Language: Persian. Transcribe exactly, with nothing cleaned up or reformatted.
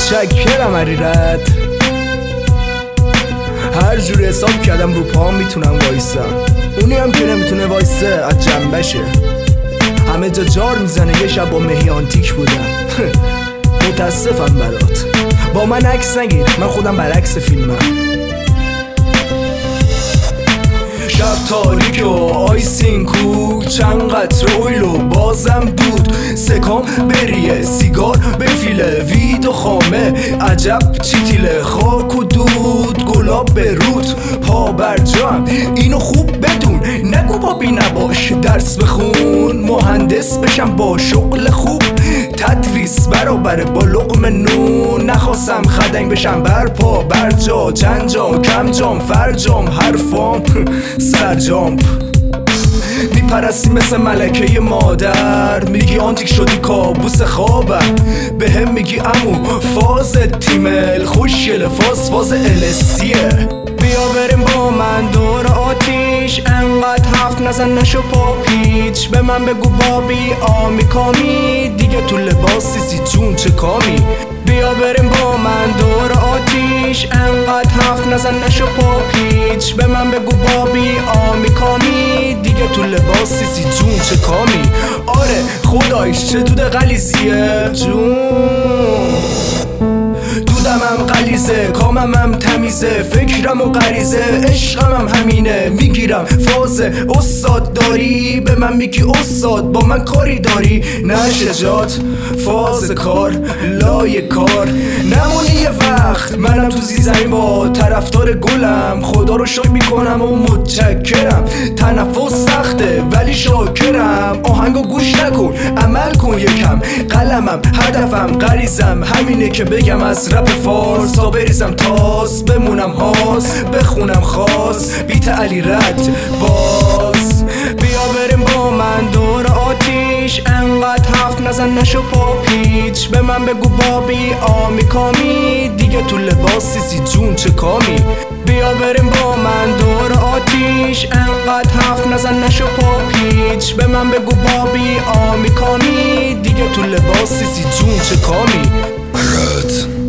متشکرم علیرد. هر جوری حساب کردم رو پام میتونم وایسم، اونی هم که نمیتونه وایسه از جنبشه. همه جا جار میزنه، یه شب با مهی آنتیک بودم. متاسفم برات، با من عکس نگیر، من خودم برعکس فیلمم. شب تاریک و آیسین کوک، چند قطره اویل و بازم دود، سکام بریه سیگار بفیله، وید و خامه عجب چیتیله، خاک و دود گلاب به رود، پا بر جام اینو خوب بدون، نگو بابی نباش درس بخون، مهندس بشم با شغل خوب، تدریس برابره با لقم نون، نخواستم خدنگ بشم بر پا بر جا، چند جا کم جام فرجام حرفام سرجامپ، میپرستی مثل ملکه مادر، میگی آنتیک شدی کابوس خوابم، به هم میگی امو فاز تیمل خوشگل فاز فاز الستیه. بیا بریم با من دور آتیش، انقدر حرف نزن نشو پا پیچ، به من بگو بابی آمی کامی، دیگه تو لباسی سی جون چه کامی. بیا بریم با من دور آتیش، انقدر حرف نزن نشو پا پیچ، به من بگو بابی آمی کامی، دیگه تو لباسی سی جون چه کامی. آره خدایش چه دود غلیظیه جون، دودمم غلیظه کاممم تمیزه، فکرم و غریزه عشقمم همینه، میگیرم فاز استاد داری، به من میگی استاد با من کاری داری، نه شجاعت فاز کار لای کار، نمونی یه وقت منم تو زیزنی با طرفدار گلم، خدا رو شکر میکنم و متشکرم، تنفس سخته ولی شاکرم، آهنگو گوش نکن عمل کن یکم، قلمم هدفم غریزم همینه که بگم از رپ فارس تا بریزم تاس، بمونم هاس بخونم خاص بیت علیرد باز. بیا بریم با من دور آتیش، انقدر حرف نزن نشو پا پیچ، به من بگو بابی آمی کامی، دیگه تو لباسی سی جون چه کامی. بیا بریم با من دور آتیش، انقدر حرف نزن نشو پا پیچ، به من بگو بابی آمی کامی، دیگه تو لباسی سی جون چه کامی.